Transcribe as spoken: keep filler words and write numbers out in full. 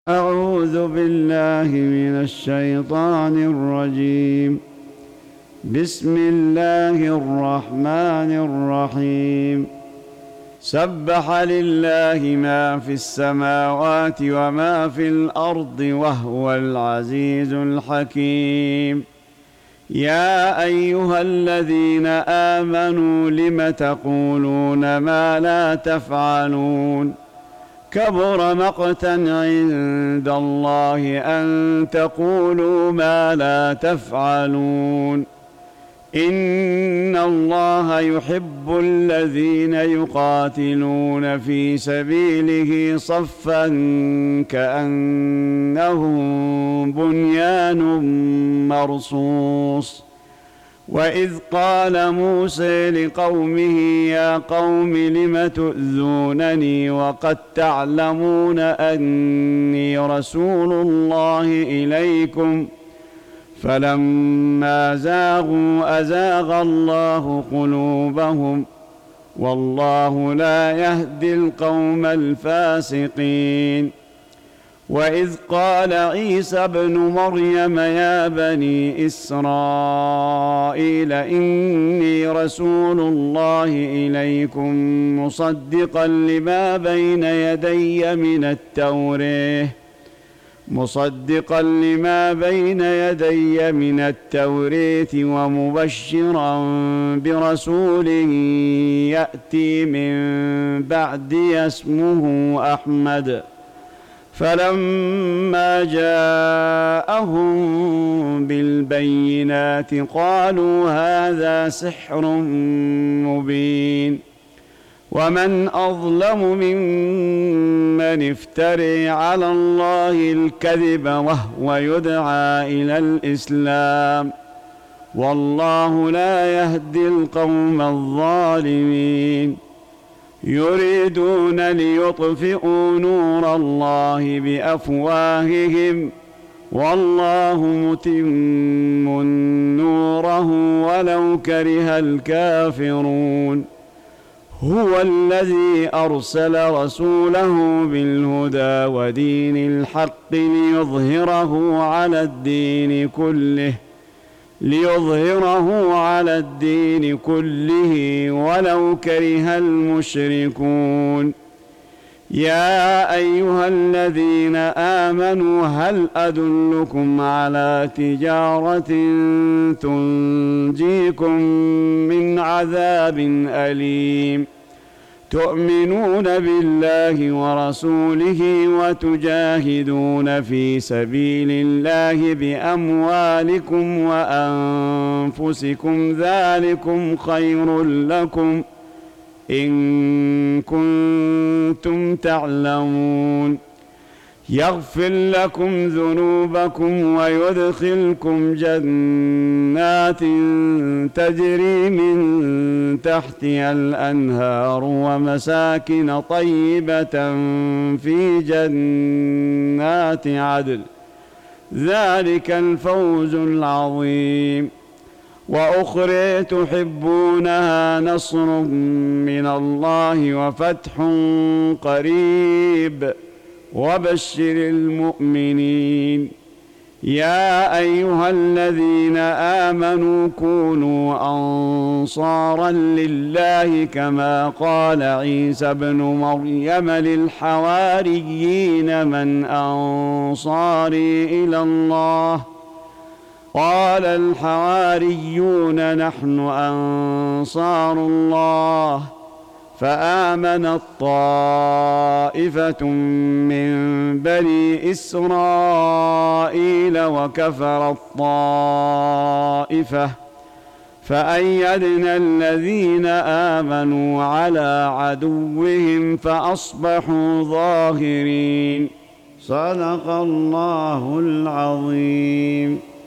أعوذ بالله من الشيطان الرجيم. بسم الله الرحمن الرحيم. سبح لله ما في السماوات وما في الأرض وهو العزيز الحكيم. يا أيها الذين آمنوا لم تقولون ما لا تفعلون؟ كبر مقتا عند الله أن تقولوا ما لا تفعلون. إن الله يحب الذين يقاتلون في سبيله صفا كأنهم بنيان مرصوص. وإذ قال موسى لقومه يا قوم لم تؤذونني وقد تعلمون أني رسول الله إليكم فلما زاغوا أزاغ الله قلوبهم والله لا يهدي القوم الفاسقين. وإذ قال عيسى ابن مريم يا بني إسرائيل إني رسول الله إليكم مصدقا لما بين يدي من التوراة مصدقا لما بين يدي من التوراة ومبشرا برسول يأتي من بعدي اسمه أحمد. فلما جاءهم بالبينات قالوا هذا سحر مبين. ومن أظلم ممن افتري على الله الكذب وهو يدعى إلى الإسلام والله لا يهدي القوم الظالمين. يريدون ليطفئوا نور الله بأفواههم والله متم نوره ولو كره الكافرون. هو الذي أرسل رسوله بالهدى ودين الحق ليظهره على الدين كله ليظهره على الدين كله ولو كره المشركون. يا أيها الذين آمنوا هل أدلكم على تجارة تنجيكم من عذاب أليم تؤمنون بالله ورسوله وتجاهدون في سبيل الله بأموالكم وأنفسكم ذلكم خير لكم إن كنتم تعلمون. يغفر لكم ذنوبكم ويدخلكم جنات تجري من تحتها الأنهار ومساكن طيبة في جنات عدن ذلك الفوز العظيم. وأخرى تحبونها نصر من الله وفتح قريب وبشر المؤمنين. يا أيها الذين آمنوا كونوا أنصارا لله كما قال عيسى ابن مريم للحواريين من أنصاري إلى الله قال الحواريون نحن أنصار الله. فآمنت طائفة من بني إسرائيل وكفرت طائفة فأيدنا الذين آمنوا على عدوهم فأصبحوا ظاهرين. صدق الله العظيم.